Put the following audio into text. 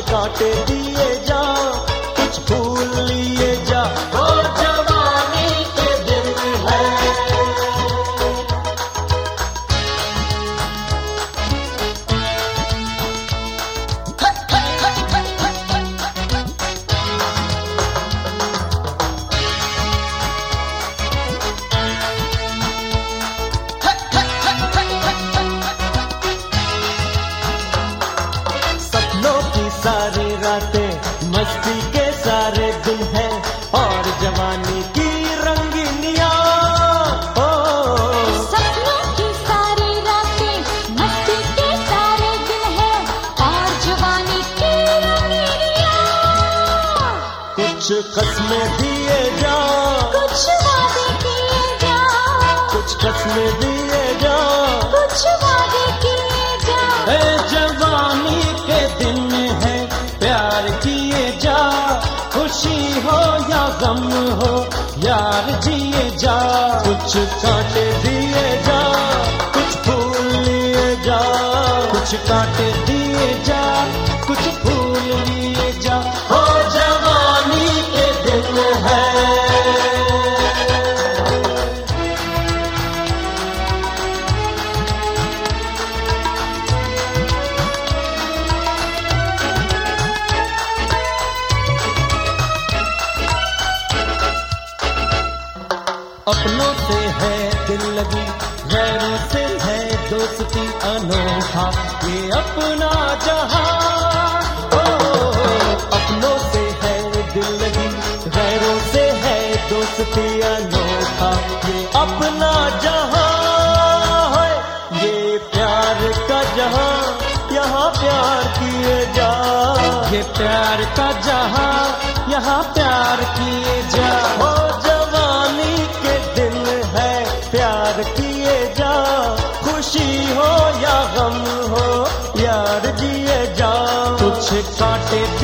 कांटे दिए जा, कुछ फूल लिए जा। ओ जवानी के दिन है। सारी रातें मस्ती के सारे दिन हैं और जवानी की रंगीनियां। ओ सपनों की सारी रातें मस्ती के सारे दिन हैं और जवानी की रंगीनियां। कुछ कसमें दिए जा, कुछ वादे किए जा, कुछ कसमें दिए जा, कुछ वादे किए जा। ए जवानी के दिन है, प्यार किए जा, खुशी हो या गम हो यार जिए जा। कुछ कांटे दिए जा, कुछ फूल लिए जा, कुछ कांटे दिए जा, कुछ फूल लिए जा। हो जवानी के दिन है। अपनों से है दिल लगी, गैरों से है दोस्ती अनोखा ये अपना जहां। ओ अपनों से है दिल लगी, गैरों से है दोस्ती अनोखा ये अपना जहां है। ये प्यार का जहां, यहाँ प्यार किए जा। ये प्यार का जहां, यहाँ प्यार किए जा। हो जवानी के दिन है, प्यार किए जा, खुशी हो या गम हो यार जिए जा। कुछ कांटे